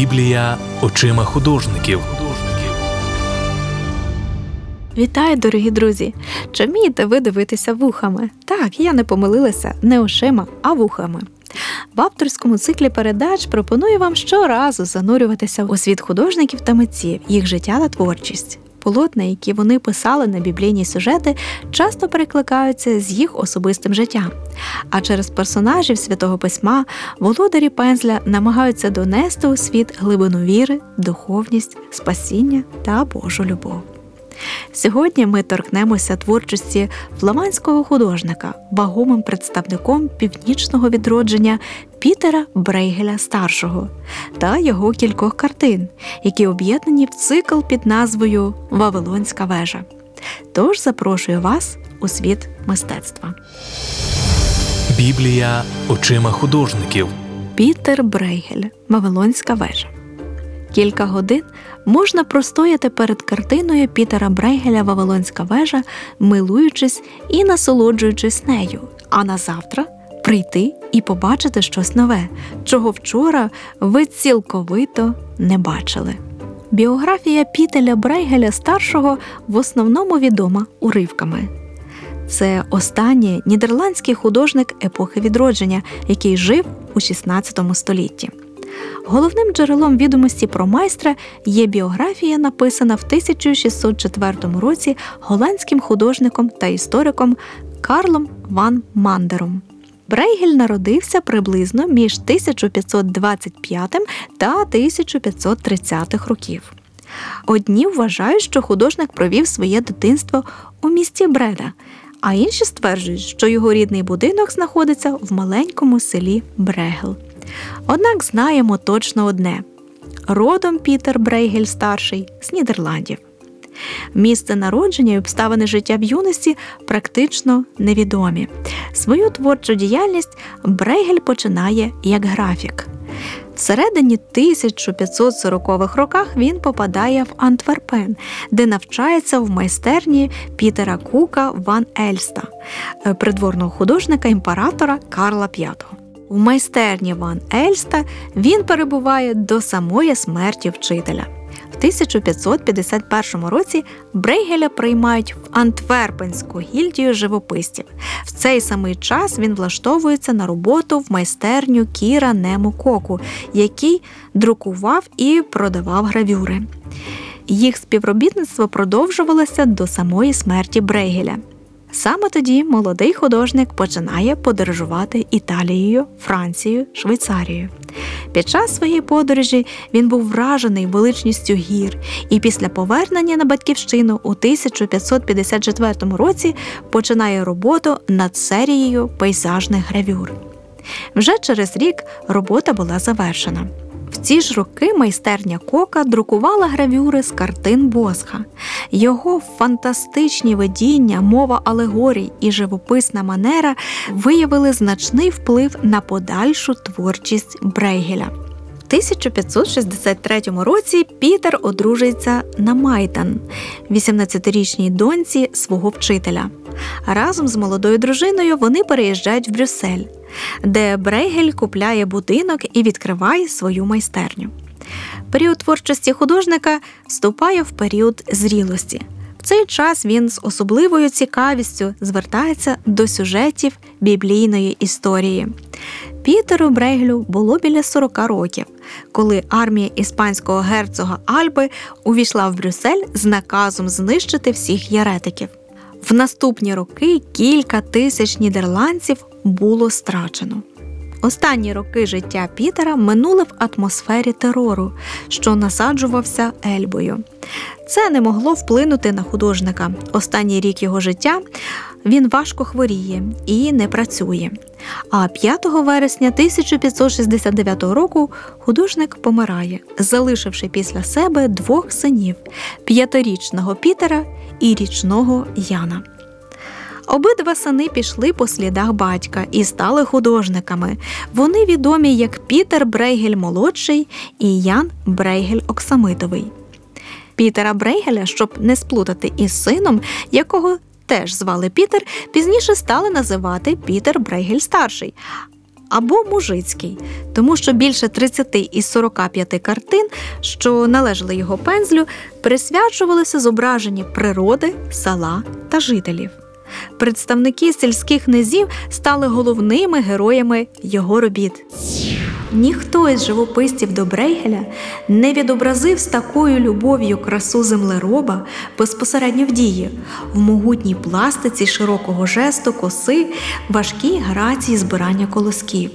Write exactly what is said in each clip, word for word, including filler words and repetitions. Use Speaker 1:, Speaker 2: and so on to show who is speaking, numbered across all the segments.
Speaker 1: Біблія очима художників.
Speaker 2: Вітаю, дорогі друзі! Чи вмієте ви дивитися вухами? Так, я не помилилася, не очима, а вухами. В авторському циклі передач пропоную вам щоразу занурюватися у світ художників та митців, їх життя та творчість. Полотна, які вони писали на біблійні сюжети, часто перекликаються з їх особистим життям. А через персонажів Святого Письма володарі пензля намагаються донести у світ глибину віри, духовність, спасіння та Божу любов. Сьогодні ми торкнемося творчості фламандського художника, вагомим представником північного відродження Пітера Брейгеля-старшого та його кількох картин, які об'єднані в цикл під назвою «Вавилонська вежа». Тож запрошую вас у світ мистецтва.
Speaker 1: Біблія очима художників.
Speaker 2: Пітер Брейгель «Вавилонська вежа». Кілька годин можна простояти перед картиною Пітера Брейгеля «Вавилонська вежа», милуючись і насолоджуючись нею, а на завтра прийти і побачити щось нове, чого вчора ви цілковито не бачили. Біографія Пітера Брейгеля-старшого в основному відома уривками. Це останній нідерландський художник епохи відродження, який жив у шістнадцятому столітті. Головним джерелом відомості про майстра є біографія, написана в тисяча шістсот четвертому році голландським художником та істориком Карлом ван Мандером. Брейгель народився приблизно між тисяча п'ятсот двадцять п'ятим та тисяча п'ятсот тридцятих років. Одні вважають, що художник провів своє дитинство у місті Бреда, а інші стверджують, що його рідний будинок знаходиться в маленькому селі Брегел. Однак знаємо точно одне – родом Пітер Брейгель-старший з Нідерландів. Місце народження і обставини життя в юності практично невідомі. Свою творчу діяльність Брейгель починає як графік. Всередині тисяча п'ятсот сорокових роках він попадає в Антверпен, де навчається в майстерні Пітера Кука ван Ельста, придворного художника імператора Карла п'ятого. В майстерні ван Ельста він перебуває до самої смерті вчителя. В тисяча п'ятсот п'ятдесят першому році Брейгеля приймають в Антверпенську гільдію живописців. В цей самий час він влаштовується на роботу в майстерню Кіра Немо Коку, який друкував і продавав гравюри. Їх співробітництво продовжувалося до самої смерті Брейгеля. Саме тоді молодий художник починає подорожувати Італією, Францією, Швейцарією. Під час своєї подорожі він був вражений величністю гір і після повернення на батьківщину у тисяча п'ятсот п'ятдесят четвертому році починає роботу над серією пейзажних гравюр. Вже через рік робота була завершена. В ці ж роки майстерня Кока друкувала гравюри з картин Босха. Його фантастичні видіння, мова алегорій і живописна манера виявили значний вплив на подальшу творчість Брейгеля. В тисяча п'ятсот шістдесят третьому році Пітер одружується на Майтан, вісімнадцятирічній доньці свого вчителя. Разом з молодою дружиною вони переїжджають в Брюссель, де Брейгель купляє будинок і відкриває свою майстерню. Період творчості художника вступає в період зрілості. В цей час він з особливою цікавістю звертається до сюжетів біблійної історії. Пітеру Брейгелю було біля сорока років, коли армія іспанського герцога Альби увійшла в Брюссель з наказом знищити всіх єретиків. В наступні роки кілька тисяч нідерландців було страчено. Останні роки життя Пітера минули в атмосфері терору, що насаджувався Ельбою. Це не могло вплинути на художника. Останній рік його життя він важко хворіє і не працює. А п'ятого вересня тисяча п'ятсот шістдесят дев'ятого року художник помирає, залишивши після себе двох синів – п'ятирічного Пітера і річного Яна. Обидва сини пішли по слідах батька і стали художниками. Вони відомі як Пітер Брейгель-молодший і Ян Брейгель-оксамитовий. Пітера Брейгеля, щоб не сплутати із сином, якого теж звали Пітер, пізніше стали називати Пітер Брейгель-старший. або мужицький, тому що більше тридцять із сорока п'яти картин, що належали його пензлю, присвячувалися зображенню природи, села та жителів. Представники сільських низів стали головними героями його робіт. Ніхто із живописців до Брейгеля не відобразив з такою любов'ю красу землероба безпосередньо в дії, в могутній пластиці широкого жесту коси, важкій грації збирання колосків.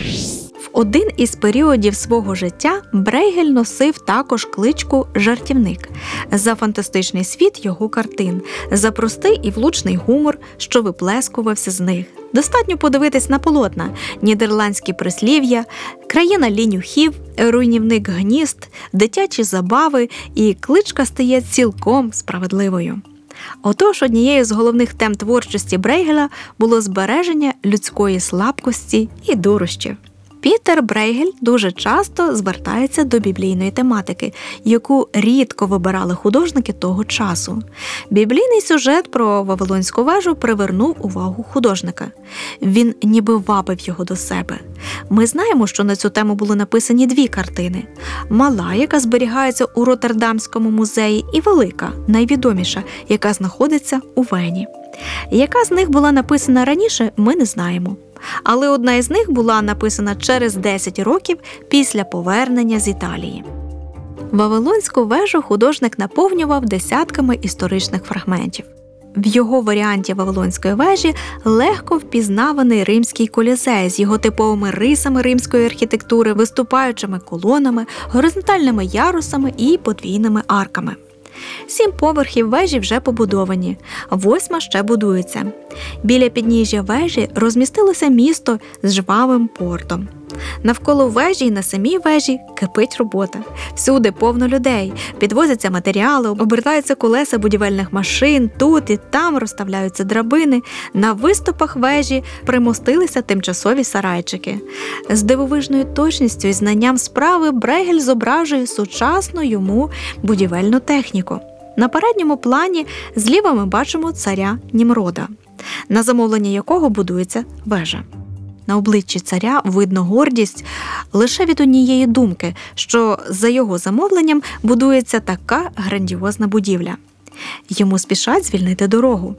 Speaker 2: В один із періодів свого життя Брейгель носив також кличку «жартівник» за фантастичний світ його картин, за простий і влучний гумор, що виплескувався з них. Достатньо подивитись на полотна «Нідерландські прислів'я», «Країна лінюхів», «Руйнівник гнізд», «Дитячі забави» і кличка стає цілком справедливою. Отож, однією з головних тем творчості Брейгеля було збереження людської слабкості і дурощів. Пітер Брейгель дуже часто звертається до біблійної тематики, яку рідко вибирали художники того часу. Біблійний сюжет про Вавилонську вежу привернув увагу художника. Він ніби вабив його до себе. Ми знаємо, що на цю тему були написані дві картини. Мала, яка зберігається у Роттердамському музеї, і велика, найвідоміша, яка знаходиться у Вені. Яка з них була написана раніше, ми не знаємо. Але одна із них була написана через десять років після повернення з Італії. Вавилонську вежу художник наповнював десятками історичних фрагментів. В його варіанті Вавилонської вежі легко впізнаваний римський колізей з його типовими рисами римської архітектури, виступаючими колонами, горизонтальними ярусами і подвійними арками. Сім поверхів вежі вже побудовані, восьма ще будується. Біля підніжжя вежі розмістилося місто з жвавим портом. Навколо вежі і на самій вежі кипить робота. Всюди повно людей, підвозяться матеріали, обертаються колеса будівельних машин, тут і там розставляються драбини. На виступах вежі примостилися тимчасові сарайчики. З дивовижною точністю і знанням справи Брейгель зображує сучасну йому будівельну техніку. На передньому плані зліва ми бачимо царя Німрода, на замовлення якого будується вежа. На обличчі царя видно гордість лише від однієї думки, що за його замовленням будується така грандіозна будівля. Йому спішать звільнити дорогу.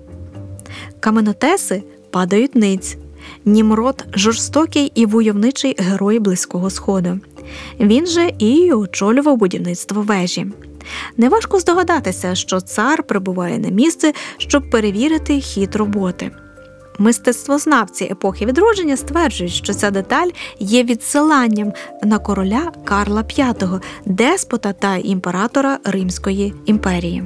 Speaker 2: Каменотеси падають ниць. Німрод – жорстокий і войовничий герой Близького Сходу. Він же і очолював будівництво вежі. Неважко здогадатися, що цар прибуває на місце, щоб перевірити хід роботи. Мистецтвознавці епохи відродження стверджують, що ця деталь є відсиланням на короля Карла П'ятого, деспота та імператора Римської імперії.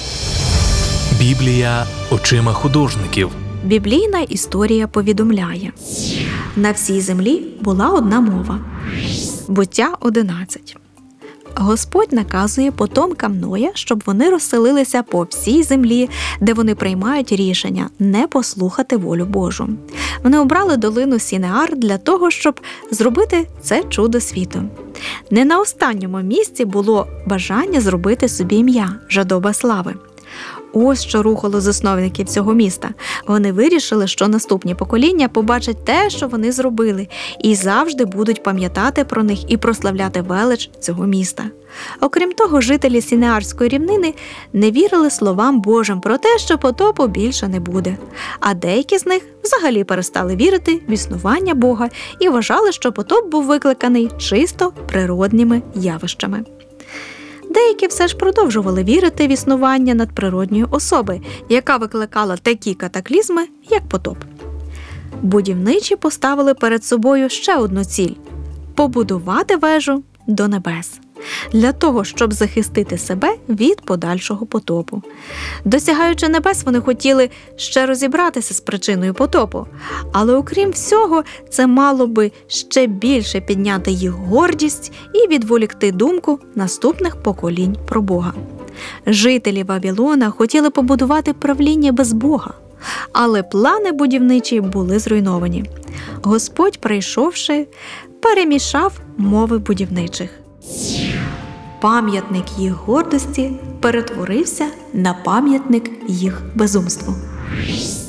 Speaker 1: Біблія очима художників.
Speaker 2: Біблійна історія повідомляє: на всій землі була одна мова. Буття одинадцять. Господь наказує потомкам Ноя, щоб вони розселилися по всій землі, де вони приймають рішення не послухати волю Божу. Вони обрали долину Сінеар для того, щоб зробити це чудо світу. Не на останньому місці було бажання зробити собі ім'я – жадоба слави. Ось що рухало засновників цього міста. Вони вирішили, що наступні покоління побачать те, що вони зробили, і завжди будуть пам'ятати про них і прославляти велич цього міста. Окрім того, жителі Сінеарської рівнини не вірили словам Божим про те, що потопу більше не буде. А деякі з них взагалі перестали вірити в існування Бога і вважали, що потоп був викликаний чисто природніми явищами. Деякі все ж продовжували вірити в існування надприродньої особи, яка викликала такі катаклізми, як потоп. Будівничі поставили перед собою ще одну ціль – побудувати вежу до небес, для того, щоб захистити себе від подальшого потопу. Досягаючи небес, вони хотіли ще розібратися з причиною потопу, але окрім всього, це мало би ще більше підняти їх гордість і відволікти думку наступних поколінь про Бога. Жителі Вавилона хотіли побудувати правління без Бога, але плани будівничі були зруйновані. Господь, прийшовши, перемішав мови будівничих. Пам'ятник їх гордості перетворився на пам'ятник їх безумству.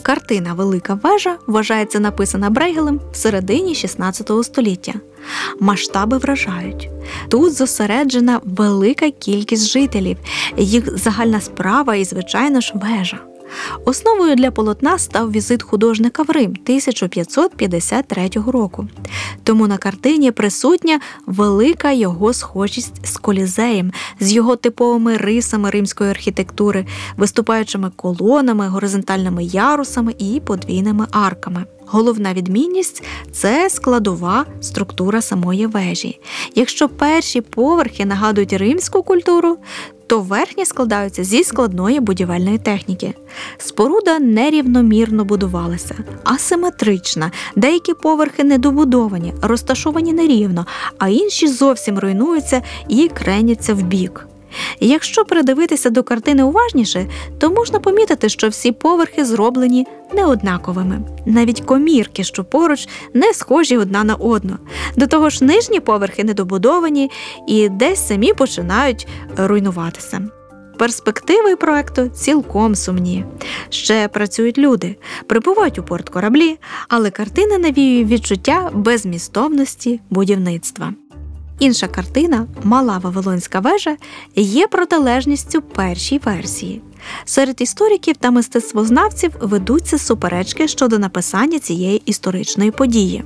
Speaker 2: Картина «Велика вежа» вважається написана Брейгелем в середині шістнадцятого століття. Масштаби вражають. Тут зосереджена велика кількість жителів, їх загальна справа і, звичайно ж, вежа. Основою для полотна став візит художника в Рим тисяча п'ятсот п'ятдесят третього року. Тому на картині присутня велика його схожість з Колізеєм, з його типовими рисами римської архітектури, виступаючими колонами, горизонтальними ярусами і подвійними арками. Головна відмінність – це складова структура самої вежі. Якщо перші поверхи нагадують римську культуру, то верхні складаються зі складної будівельної техніки. Споруда нерівномірно будувалася, асиметрична, деякі поверхи недобудовані, розташовані нерівно, а інші зовсім руйнуються і креняться вбік. Якщо придивитися до картини уважніше, то можна помітити, що всі поверхи зроблені неоднаковими. Навіть комірки, що поруч, не схожі одна на одну. До того ж, нижні поверхи недобудовані і десь самі починають руйнуватися. Перспективи проекту цілком сумні. Ще працюють люди, прибувають у порт кораблі, але картина навіює відчуття беззмістовності будівництва. Інша картина «Мала Вавилонська вежа» є протилежністю першій версії. Серед істориків та мистецтвознавців ведуться суперечки щодо написання цієї історичної події.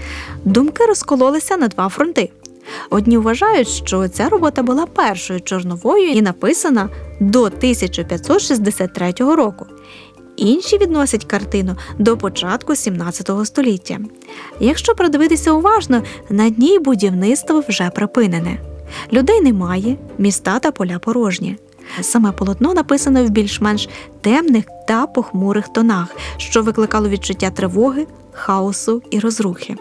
Speaker 2: Думки розкололися на два фронти. Одні вважають, що ця робота була першою чорновою і написана до тисяча п'ятсот шістдесят третього року. Інші відносять картину до початку сімнадцятого століття. Якщо придивитися уважно, на ній будівництво вже припинене. Людей немає, міста та поля порожні. Саме полотно написано в більш-менш темних та похмурих тонах, що викликало відчуття тривоги, хаосу і розрухи.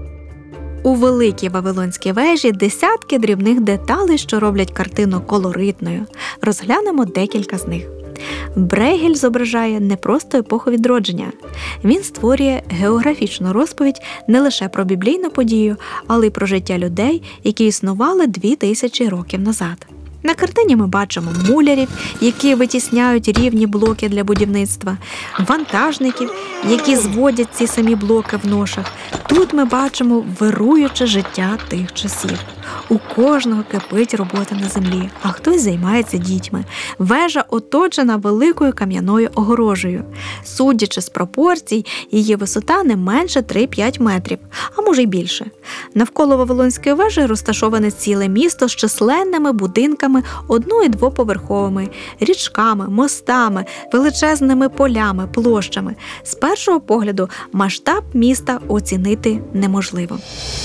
Speaker 2: У великій Вавилонській вежі десятки дрібних деталей, що роблять картину колоритною. Розглянемо декілька з них. Брейгель зображає не просто епоху відродження. Він створює географічну розповідь не лише про біблійну подію, але й про життя людей, які існували дві тисячі років назад. На картині ми бачимо мулярів, які витісняють рівні блоки для будівництва, вантажників, які зводять ці самі блоки в ношах. Тут ми бачимо вируюче життя тих часів. У кожного кипить робота на землі, а хтось займається дітьми. Вежа оточена великою кам'яною огорожею. Судячи з пропорцій, її висота не менше три-п'ять метрів, а може й більше. Навколо Вавилонської вежі розташоване ціле місто з численними будинками одно- і двоповерховими, річками, мостами, величезними полями, площами. З першого погляду масштаб міста оцінити неможливо.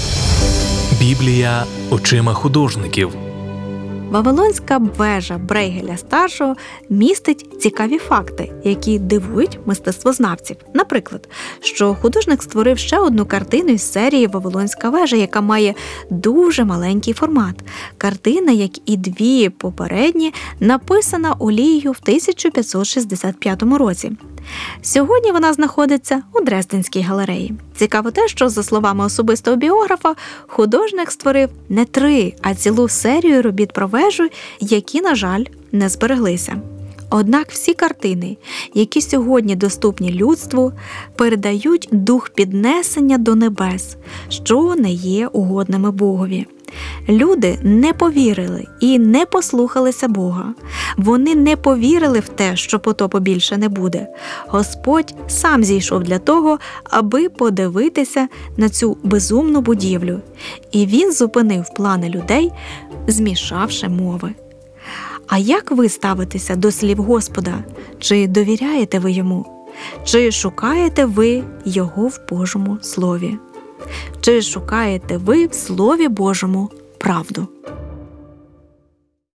Speaker 1: Біблія очима художників.
Speaker 2: Вавилонська вежа Брейгеля-старшого містить цікаві факти, які дивують мистецтвознавців. Наприклад, що художник створив ще одну картину із серії «Вавилонська вежа», яка має дуже маленький формат. Картина, як і дві попередні, написана олією в тисяча п'ятсот шістдесят п'ятому році. Сьогодні вона знаходиться у Дрезденській галереї. Цікаво те, що, за словами особистого біографа, художник створив не три, а цілу серію робіт про вежу, які, на жаль, не збереглися. Однак всі картини, які сьогодні доступні людству, передають дух піднесення до небес, що не є угодними Богові. Люди не повірили і не послухалися Бога. Вони не повірили в те, що потопу більше не буде. Господь сам зійшов для того, аби подивитися на цю безумну будівлю. І він зупинив плани людей, змішавши мови. А як ви ставитеся до слів Господа? Чи довіряєте ви йому? Чи шукаєте ви його в Божому Слові? Чи шукаєте ви в Слові Божому правду?